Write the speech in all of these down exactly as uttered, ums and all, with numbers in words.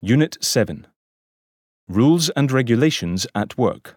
Unit seven. Rules and Regulations at Work.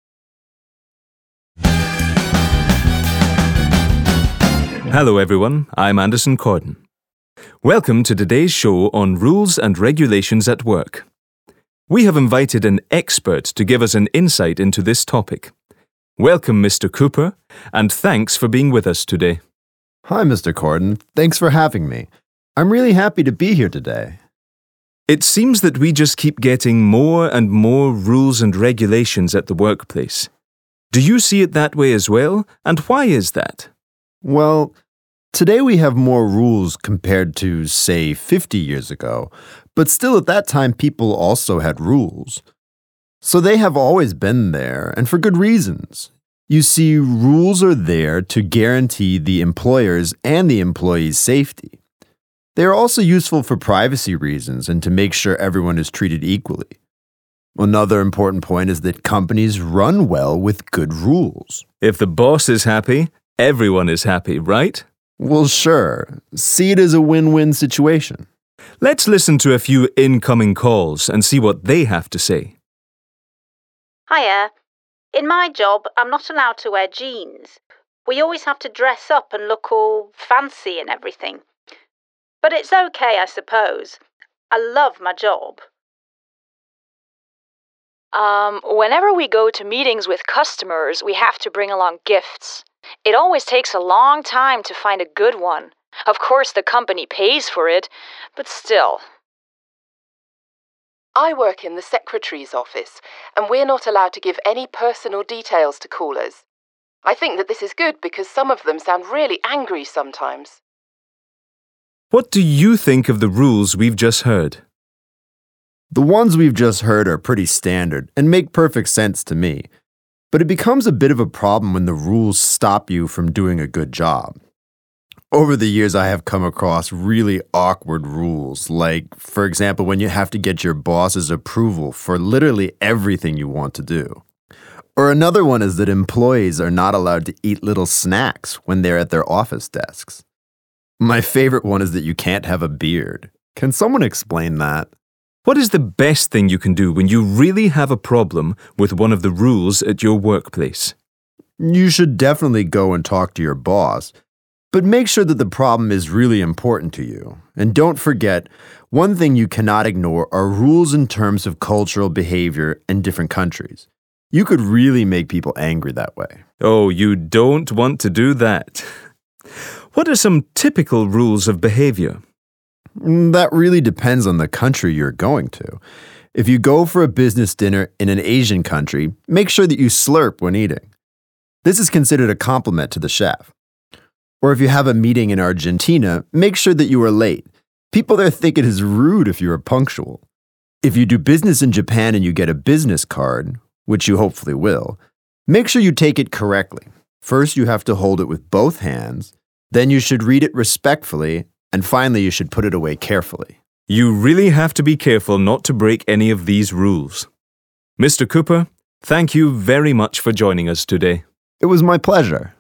Hello everyone, I'm Anderson Corden. Welcome to today's show on Rules and Regulations at Work. We have invited an expert to give us an insight into this topic. Welcome, Mister Cooper, and thanks for being with us today. Hi, Mister Corden. Thanks for having me. I'm really happy to be here today. It seems that we just keep getting more and more rules and regulations at the workplace. Do you see it that way as well, and why is that? Well, today we have more rules compared to, say, fifty years ago, but still at that time people also had rules. So they have always been there, and for good reasons. You see, rules are there to guarantee the employer's and the employee's safety. They are also useful for privacy reasons and to make sure everyone is treated equally. Another important point is that companies run well with good rules. If the boss is happy, everyone is happy, right? Well, sure. See it as a win-win situation. Let's listen to a few incoming calls and see what they have to say. Hiya. In my job, I'm not allowed to wear jeans. We always have to dress up and look all fancy and everything. But it's okay, I suppose. I love my job. Um, whenever we go to meetings with customers, we have to bring along gifts. It always takes a long time to find a good one. Of course, the company pays for it, but still. I work in the secretary's office, and we're not allowed to give any personal details to callers. I think that this is good because some of them sound really angry sometimes. What do you think of the rules we've just heard? The ones we've just heard are pretty standard and make perfect sense to me. But it becomes a bit of a problem when the rules stop you from doing a good job. Over the years, I have come across really awkward rules, like, for example, when you have to get your boss's approval for literally everything you want to do. Or another one is that employees are not allowed to eat little snacks when they're at their office desks. My favorite one is that you can't have a beard. Can someone explain that? What is the best thing you can do when you really have a problem with one of the rules at your workplace? You should definitely go and talk to your boss, but make sure that the problem is really important to you. And don't forget, one thing you cannot ignore are rules in terms of cultural behavior in different countries. You could really make people angry that way. Oh, you don't want to do that. What are some typical rules of behavior? That really depends on the country you're going to. If you go for a business dinner in an Asian country, make sure that you slurp when eating. This is considered a compliment to the chef. Or if you have a meeting in Argentina, make sure that you are late. People there think it is rude if you are punctual. If you do business in Japan and you get a business card, which you hopefully will, make sure you take it correctly. First, you have to hold it with both hands. Then you should read it respectfully, and finally you should put it away carefully. You really have to be careful not to break any of these rules. Mister Cooper, thank you very much for joining us today. It was my pleasure.